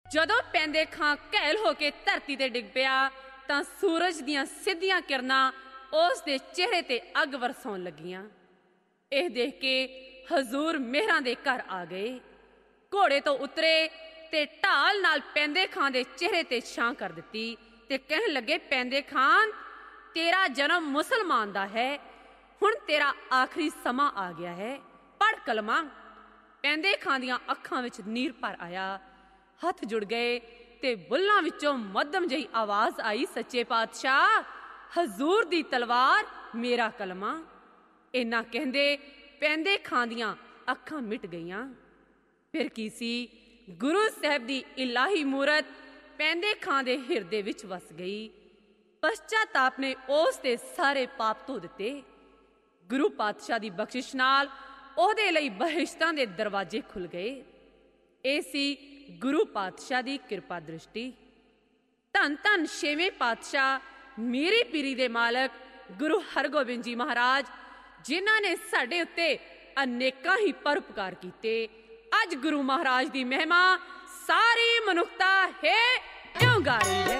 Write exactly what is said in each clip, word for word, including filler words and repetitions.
ਜਦੋਂ ਪੈਂਦੇ ਖਾਂ ਘੈਲ ਹੋ ਕੇ ਧਰਤੀ ਤੇ ਡਿੱਗ ਪਿਆ ਤਾਂ ਸੂਰਜ ਦੀਆਂ ਸਿੱਧੀਆਂ ਕਿਰਨਾਂ ਉਸ ਦੇ ਚਿਹਰੇ ਤੇ ਅੱਗ ਵਰਸਾਉਣ ਲੱਗੀਆਂ। ਇਹ ਦੇਖ ਕੇ ਹਜ਼ੂਰ ਮਿਹਰਾਂ ਦੇ ਘਰ ਆ ਗਏ, ਘੋੜੇ ਤੋਂ ਉਤਰੇ ਤੇ ਢਾਲ ਨਾਲ ਪੈਂਦੇ ਖਾਂ ਦੇ ਚਿਹਰੇ ਤੇ ਛਾਂ ਕਰ ਦਿੱਤੀ ਤੇ ਕਹਿਣ ਲੱਗੇ, ਪੈਂਦੇ ਖਾਨ, ਤੇਰਾ ਜਨਮ ਮੁਸਲਮਾਨ ਦਾ ਹੈ, ਹੁਣ ਤੇਰਾ ਆਖਰੀ ਸਮਾਂ ਆ ਗਿਆ ਹੈ, ਪੜ੍ਹ ਕਲਮਾ। ਪੈਂਦੇ ਖਾਂ ਦੀਆਂ ਅੱਖਾਂ ਵਿੱਚ ਨੀਰ ਭਰ ਆਇਆ, ਹੱਥ ਜੁੜ ਗਏ ਤੇ ਬੁੱਲਾਂ ਵਿੱਚੋਂ ਮੱਧਮ ਜਿਹੀ ਆਵਾਜ਼ ਆਈ, ਸੱਚੇ ਪਾਤਸ਼ਾਹ, ਹਜ਼ੂਰ ਦੀ ਤਲਵਾਰ, ਮੇਰਾ ਕਲਮਾ। ਇੰਨਾ ਕਹਿੰਦੇ ਪੈਂਦੇ ਖਾਂ ਦੀਆਂ ਅੱਖਾਂ ਮਿਟ ਗਈਆਂ। ਫਿਰ ਕੀ ਸੀ, ਗੁਰੂ ਸਾਹਿਬ ਦੀ ਇਲਾਹੀ ਮੂਰਤ ਪੈਂਦੇ ਖਾਂ ਦੇ ਹਿਰਦੇ ਵਿੱਚ ਵਸ ਗਈ। ਪਸ਼ਚਾਤਾਪ ਨੇ ਉਸ ਦੇ ਸਾਰੇ ਪਾਪ ਧੋ ਦਿੱਤੇ। ਗੁਰੂ ਪਾਤਸ਼ਾਹ ਦੀ ਬਖਸ਼ਿਸ਼ ਨਾਲ ਉਹਦੇ ਲਈ ਬਹਿਸ਼ਤਾਂ ਦੇ ਦਰਵਾਜ਼ੇ ਖੁੱਲ ਗਏ। ਇਹ ਸੀ ਗੁਰੂ ਪਾਤਸ਼ਾਹ ਦੀ ਕਿਰਪਾ ਦ੍ਰਿਸ਼ਟੀ। ਧੰਨ ਧੰਨ ਛੇਵੇਂ ਪਾਤਸ਼ਾਹ ਮੀਰੀ ਪੀਰੀ ਦੇ ਮਾਲਕ ਗੁਰੂ ਹਰਗੋਬਿੰਦ ਜੀ ਮਹਾਰਾਜ, ਜਿਨ੍ਹਾਂ ਨੇ ਸਾਡੇ ਉੱਤੇ ਅਨੇਕਾਂ ਹੀ ਪਰਉਪਕਾਰ ਕੀਤੇ। ਅੱਜ ਗੁਰੂ ਮਹਾਰਾਜ ਦੀ ਮਹਿਮਾ ਸਾਰੀ ਮਨੁੱਖਤਾ ਹੈ ਕਿਉਂ ਗਾ ਰਹੀ ਹੈ।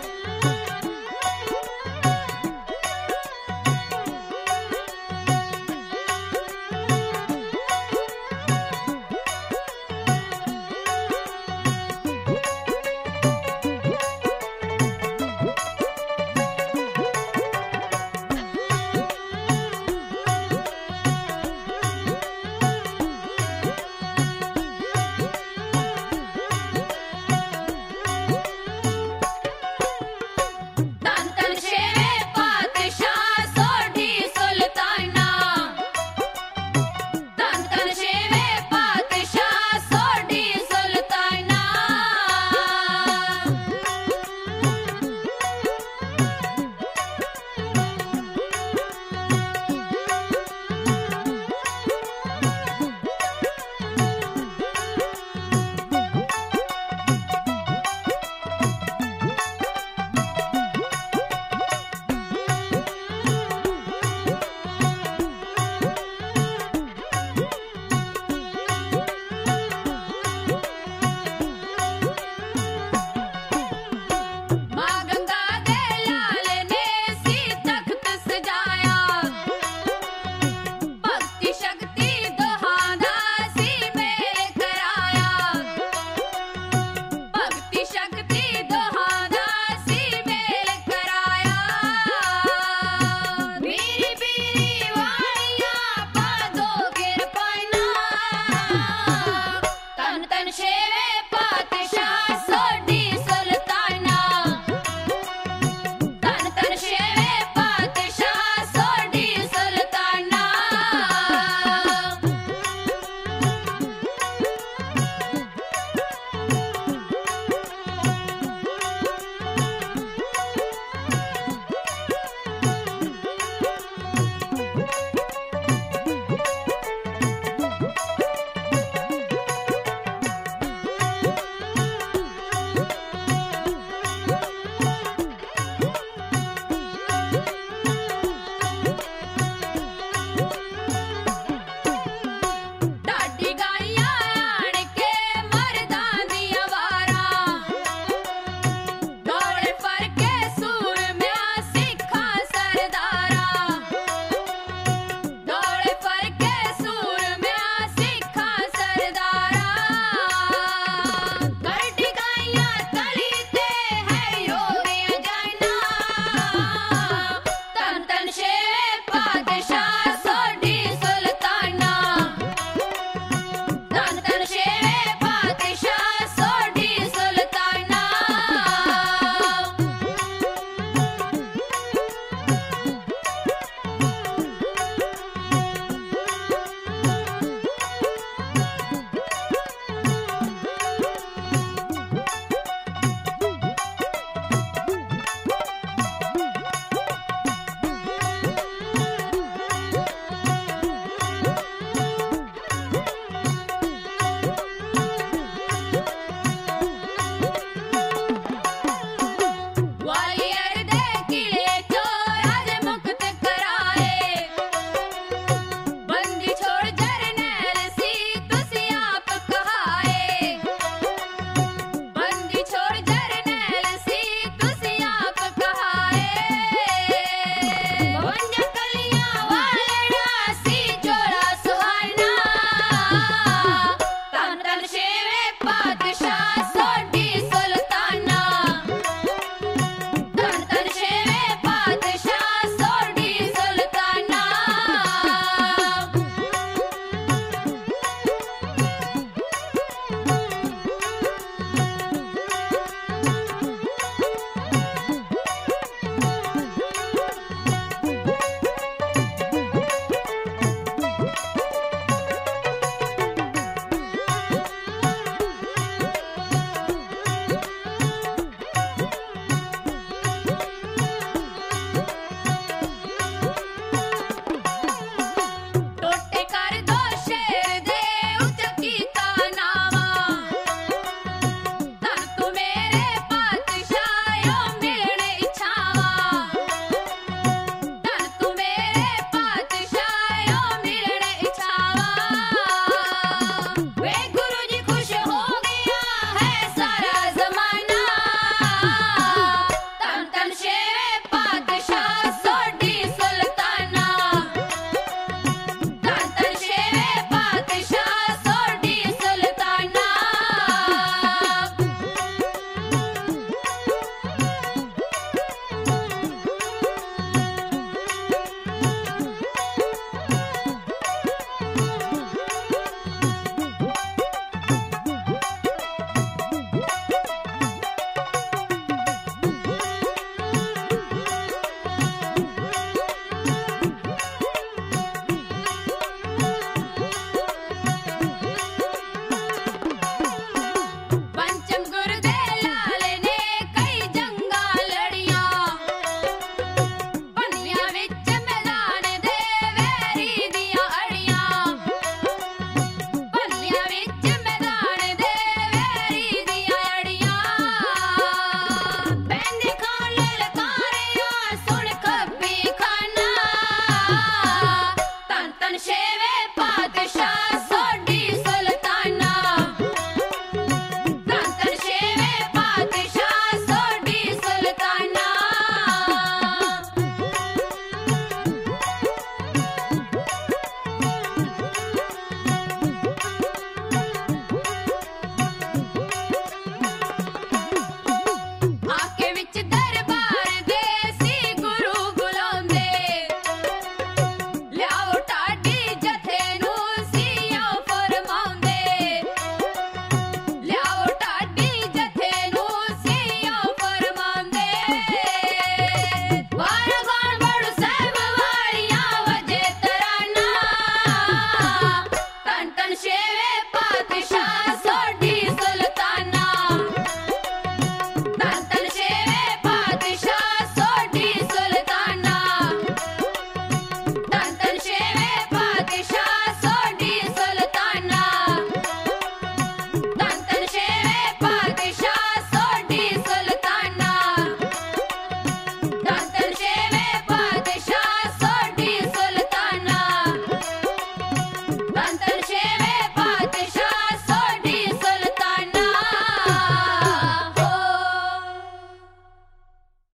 हमेशा